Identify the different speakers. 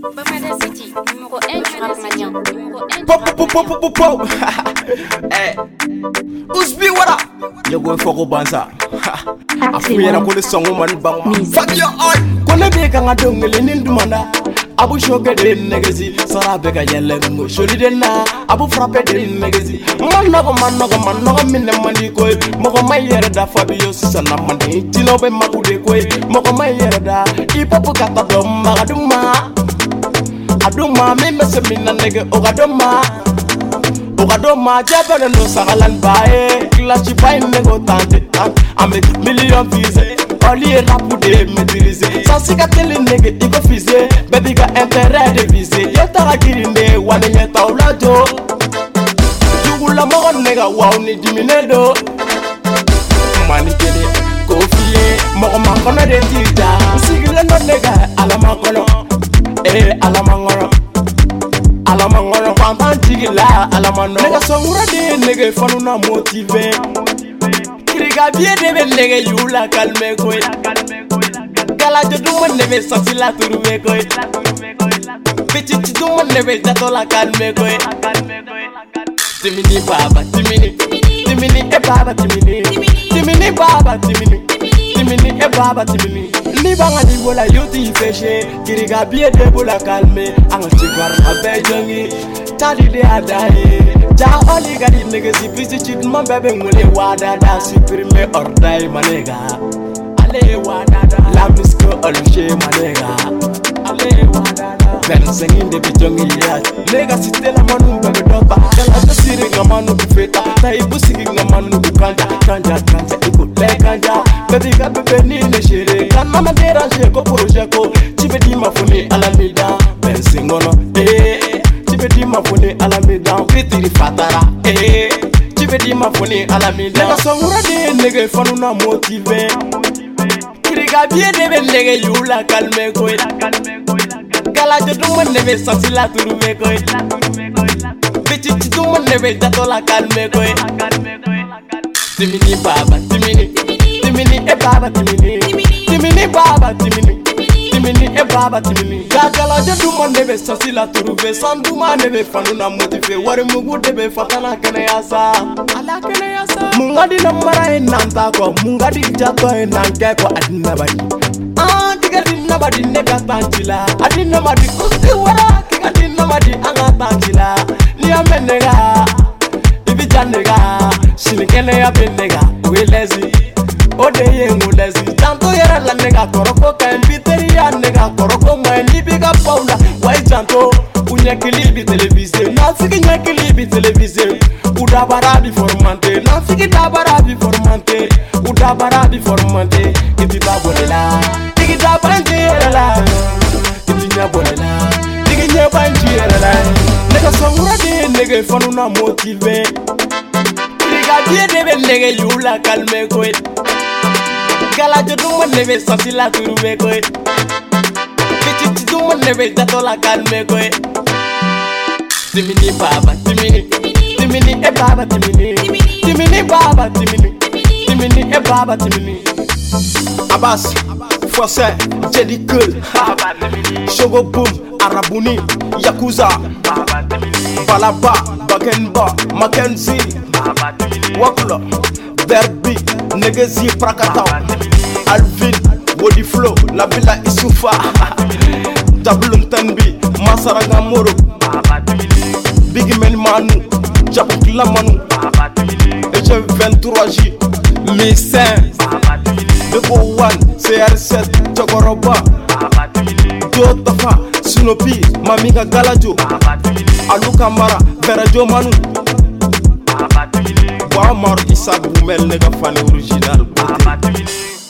Speaker 1: Hey, Usbi wara. You go for go banza. Afuyera ko le songo man bang. Fuck your eye. Kone be ka ngadongele nindumanda. Abu shoke de negezi. Sara be ka yelle ngo sholi de na. Abu frappe de negezi. Manno minne mandi koy. Moko mayere da Fabio sana mandi. Tino be makude koy. Moko mayere da. Ipopu kata dom magaduma. Aduma me mesemina nege ogadoma. Ogadoma jabere no sagalan bae. Clash by nego tante. I'm a million views. Oli rapu de maîtriser. Sans cicatrice nege iko fise. Baby ga intérêt de viser. Yo tara girinde wane nyeta ulajo. Jugula mo nega wow ni diminedo. Mani kele kofie mo makona de tita. Sigile no nega ala makolo. Alamangoro pantan tigila alamano nega songura de nega fanu na motive kriga bie de be nega yula kalme koy kala jodu mon nebe sasila turume koy bichi tu mon nebe jatola kalme koy timini baba timini e baba timini baba timini e baba timini Libanga di bola yuti feshe kiriga bie de bola kalme anga chigar abe jongi tadi de adaye ja oli gadi negezi pisi chit mon bebe ngule wada da supprime ordai manega ale wada da la misko olche manega ale wada da ben singing de bijongi ya nega sitela manu bebe dopa kala siri ngamanu bufeta tai busigi ngamanu bukanja kanja iko le kanja baby ga bebe ni ne shere kan mama déranger ko projet ko tu veux dire ma folie à la mida ben singono tu veux dire ma folie à la mida pitiri fatara tu veux dire ma folie à la mida nega songura de nega fanu na motive kriga bie de be nega yula kalme ko kala jodu mon nebe sasila turume ko bichi tu mon nebe jatola kalme ko timini baba timini e baba timini baba timini e baba timini gagala jodu mon nebe sasila turume sanduma nebe fanu na motive wari mugu debe fatana kene yasa ala kene yasa mungadi na mara nanta ko mungadi jato nanke ko adina bari digadina badi nega tantila adina madi kusti wara digadina madi anga tantila ni amenega ibijanega shinikene ya benega welezi odeye ngulezi tanto yera la nega koroko ka mbiteri ya nega koroko mani biga paula wai janto unya kilibi television na fiki nya kilibi television udabara bi formante na fiki dabara bi formante udabara bi formante kiti babolela kiti dabanje la kiti nya bolela kiti nya banje la nega songura de nega fanu na motive kriga bie de be nega yula kalme koy kala jodu mon nebe sasila turume koy bichi tu mon nebe jatola kalme koy timini baba timini e baba timini baba timini e baba timini Abbas Fosse Jedi Kul Shogo Boom Arabuni Yakuza Balaba Bagenba Mackenzie Wakula Derby Negezi Prakatao Alvin Body Flow Labila Isufa Jablum Tanbi Masaraga Moro Big Man Manu Jabukla Manu Eche 23J Missin Debo One CR7 Chokoroba Jotafa Sunopi Mamiga Galajo Aluka Mara Verajo Manu Boamar Issa Boumel nega fan original